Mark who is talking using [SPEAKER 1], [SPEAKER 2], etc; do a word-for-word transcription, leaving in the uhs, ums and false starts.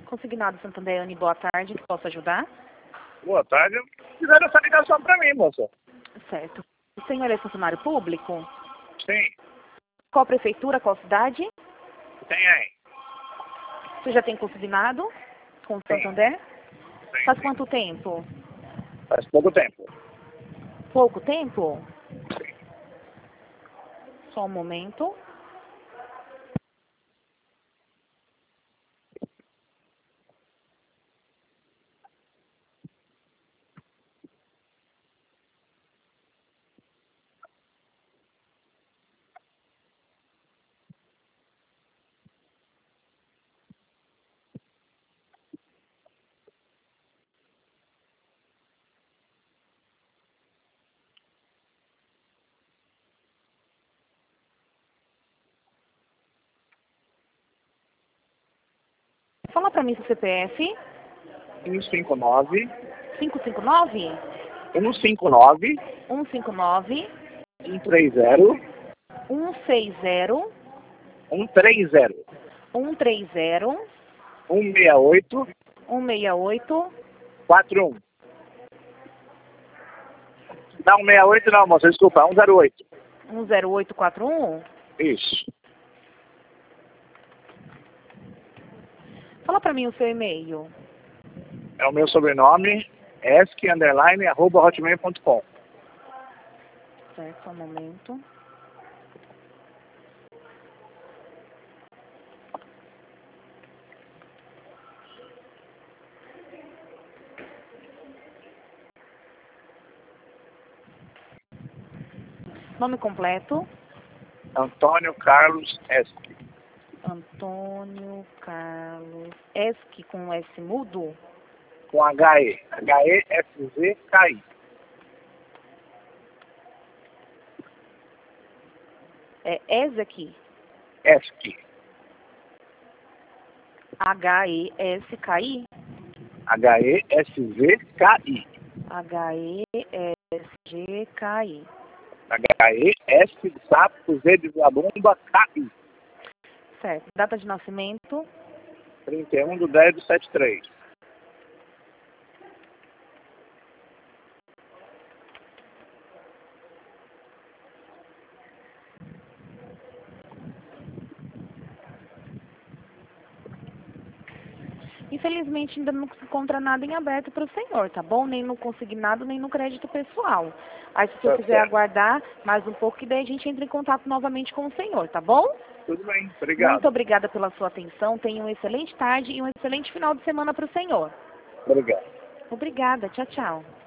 [SPEAKER 1] Consignado Santander, Anne, boa tarde. Que posso ajudar?
[SPEAKER 2] Boa tarde. Fizeram essa ligação para mim, moça.
[SPEAKER 1] Certo. O senhor é funcionário público?
[SPEAKER 2] Sim.
[SPEAKER 1] Qual prefeitura, qual cidade?
[SPEAKER 2] Tem aí.
[SPEAKER 1] Você já tem consignado com o
[SPEAKER 2] Sim.
[SPEAKER 1] Santander?
[SPEAKER 2] Sim,
[SPEAKER 1] Faz
[SPEAKER 2] sim.
[SPEAKER 1] quanto tempo?
[SPEAKER 2] Faz pouco tempo.
[SPEAKER 1] Pouco tempo? Só um momento. Fala pra mim seu C P F.
[SPEAKER 2] um cinco nove,
[SPEAKER 1] cinco cinco nove,
[SPEAKER 2] um cinco nove,
[SPEAKER 1] um cinco nove,
[SPEAKER 2] um três zero,
[SPEAKER 1] um seis zero,
[SPEAKER 2] um três zero,
[SPEAKER 1] um três zero,
[SPEAKER 2] um seis oito,
[SPEAKER 1] um seis oito.
[SPEAKER 2] quatro um. Não, seis oito não, moça. Desculpa, um zero oito.
[SPEAKER 1] um zero oito quatro um?
[SPEAKER 2] Isso.
[SPEAKER 1] Fala pra mim o seu e-mail.
[SPEAKER 2] É o meu sobrenome, esc, underline, arroba hotmail ponto com.
[SPEAKER 1] Certo, só um momento. Nome completo.
[SPEAKER 2] Antônio Carlos Esque.
[SPEAKER 1] Antônio Carlos Esque com S mudo.
[SPEAKER 2] Com H E. H E S Z K I.
[SPEAKER 1] É Esque.
[SPEAKER 2] Esque.
[SPEAKER 1] H E S K I.
[SPEAKER 2] H E S Z K I.
[SPEAKER 1] H E S G K I.
[SPEAKER 2] H E S de sapo, Z de zabumba, K I.
[SPEAKER 1] Certo. Data de nascimento.
[SPEAKER 2] trinta e um de dez de setenta e três.
[SPEAKER 1] Infelizmente ainda não se encontra nada em aberto para o senhor, tá bom? Nem no consignado, nem no crédito pessoal. Aí se o senhor
[SPEAKER 2] Tá
[SPEAKER 1] quiser
[SPEAKER 2] certo.
[SPEAKER 1] aguardar mais um pouco, que daí a gente entra em contato novamente com o senhor, tá bom?
[SPEAKER 2] Tudo bem, obrigado.
[SPEAKER 1] Muito obrigada pela sua atenção. Tenha uma excelente tarde e um excelente final de semana para o senhor.
[SPEAKER 2] Obrigado.
[SPEAKER 1] Obrigada. Tchau, tchau.